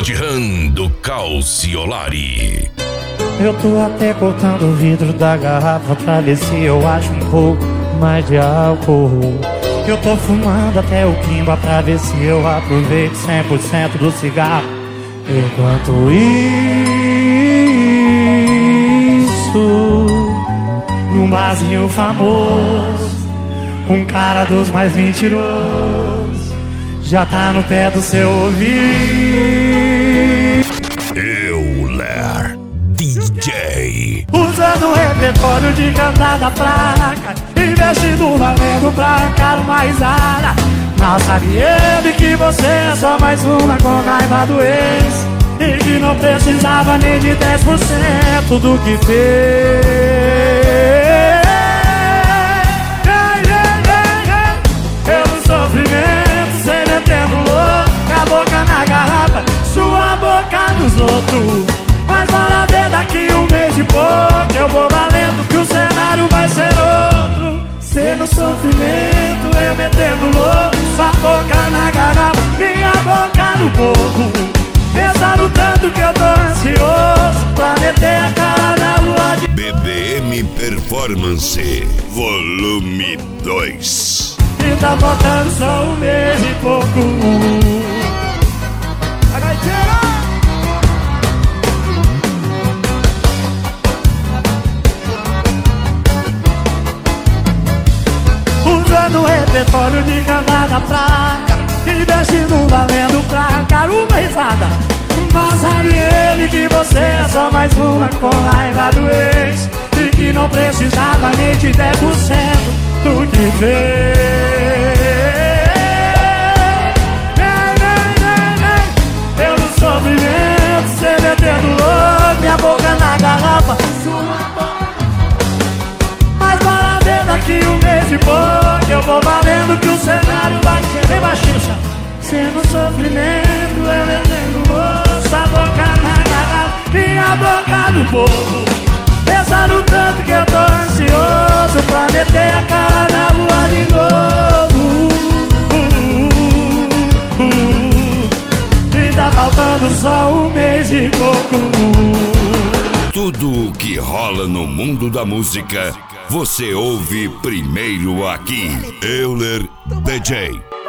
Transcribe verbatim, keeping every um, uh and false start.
Pod Ram do Calciolari. Eu tô até cortando o vidro da garrafa pra ver se eu acho um pouco mais de álcool. Eu tô fumando até o quimba pra ver se eu aproveito cem por cento do cigarro. Enquanto isso, num barzinho famoso, um cara dos mais mentirosos já tá no pé do seu ouvido. Euler D J, usando o repertório de cantar da placa, investindo valendo pra arrancar uma risada. Mal sabe ele que você é só mais uma com raiva do ex, e que não precisava nem de dez por cento do que fez. Pelo sofrimento, cê metendo louco, com a boca na garrafa, sua boca nos outros. Mas bora ver daqui um mês de pouco, eu vou valendo que o cenário vai ser outro. Cê no sofrimento, eu metendo louco, sua boca na garrafa, minha boca no boco. Pensando tanto que eu tô ansioso pra meter a cara na lua de B B M Performance Volume dois. E tá faltando só um mês e pouco. A gaiteira! Usando o repertório de cantar da praca, investindo valendo pra arrancar uma risada. Mas sabe ele que você é só mais uma com raiva do ex, e que não precisava nem de dez por cento do que fez. Eu no sofrimento, cê metendo louco, minha boca na garrafa, sua boca. Mas bora ver daqui um mês e pouco, eu vou valendo que o cenário vai ser bem baixinho. Cê no sofrimento, eu metendo louco, sua boca na garrafa, minha boca no povo. Pensando tanto que eu tô ansioso pra meter a cara na lua de novo. E tá faltando só um mês e pouco. Tudo o que rola no mundo da música, você ouve primeiro aqui. Euler D J.